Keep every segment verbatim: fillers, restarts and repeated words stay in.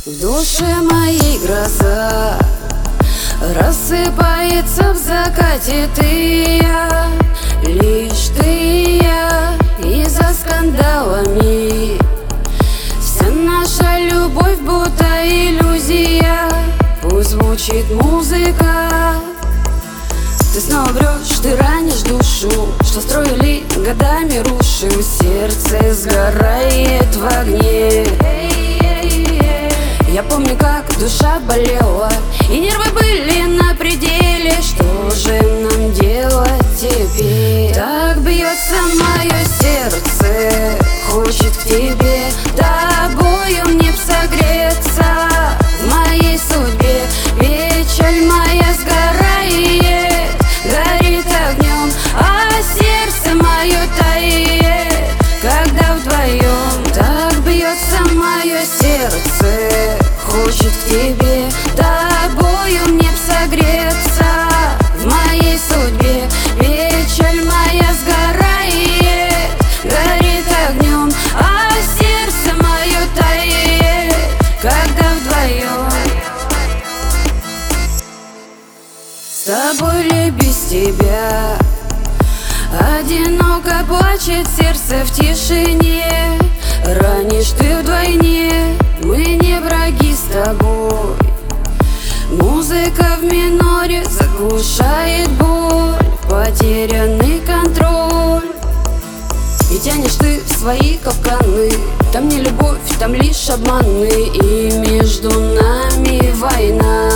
В душе моей гроза рассыпается в закате ты и я, лишь ты и я. И за скандалами вся наша любовь будто иллюзия. Пусть звучит музыка. Ты снова врешь, ты ранишь душу, что строили годами рушим. Сердце сгорает в огне. Я помню, как душа болела и нервы были на пределе. Что же нам делать теперь? Так бьется мое сердце, хочет к тебе, тобою мне б согреться. В моей судьбе печаль моя сгорает, горит огнем, а сердце мое тает, когда вдвоем. Так бьется мое сердце, хочет к тебе, тобою мне б согреться. В моей судьбе печаль моя сгорает, горит огнем, а сердце мое тает, когда вдвоем. С тобой ли без тебя одиноко плачет сердце в тишине. Ранишь ты вдвойне, мы не враги с тобой. Музыка в миноре заглушает боль, потерянный контроль. И тянешь ты в свои капканы, там не любовь, там лишь обманы. И между нами война,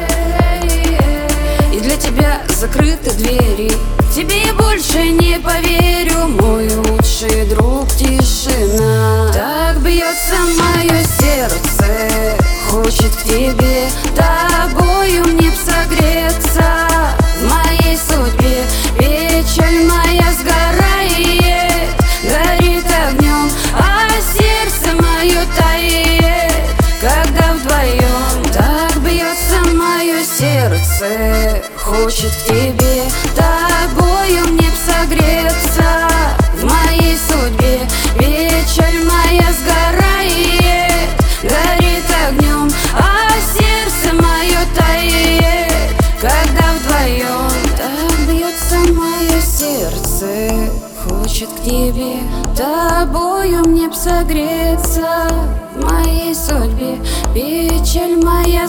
и для тебя закрыты двери. Тебе я больше не поверю, мой лучший друг, тишина. Так бьется мое сердце, хочет к тебе, тобою мне б согреться. В моей судьбе печаль моя сгорает, горит огнем, а сердце мое тает, когда вдвоем. Так бьется мое сердце, хочет к тебе, тобою мне б согреться. В моей судьбе печаль моя сгорает, горит огнем, а сердце мое тает, когда вдвоем. Так бьется мое сердце, хочет к тебе, тобою мне б согреться. В моей судьбе печаль моя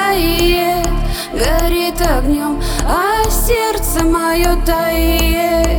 сгорает, горит огнем, а сердце мое тает.